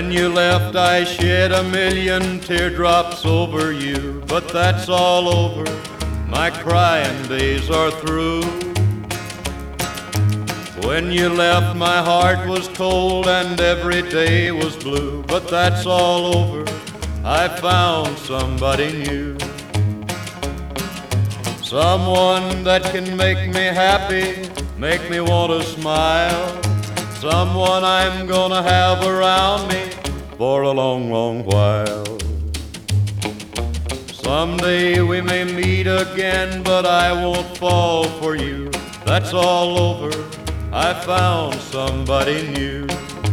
When you left, I shed a million teardrops over you, but that's all over. My crying days are through. When you left, my heart was cold and every day was blue, but that's all over. I found somebody new. Someone that can make me happy, make me want to smile. Someone I'm gonna have around me for a long, long while. Someday we may meet again, but I won't fall for you. That's all over. I found somebody new.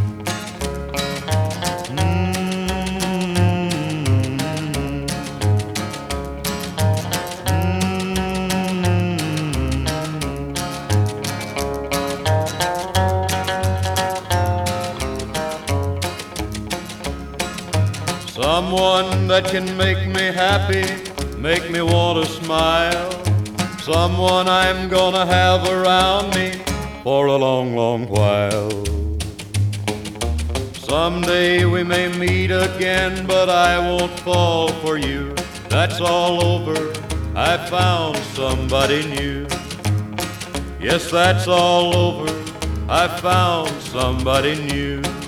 Someone that can make me happy, make me want to smile. Someone I'm gonna have around me for a long, long while. Someday we may meet again, but I won't fall for you. That's all over. I found somebody new. Yes, that's all over. I found somebody new.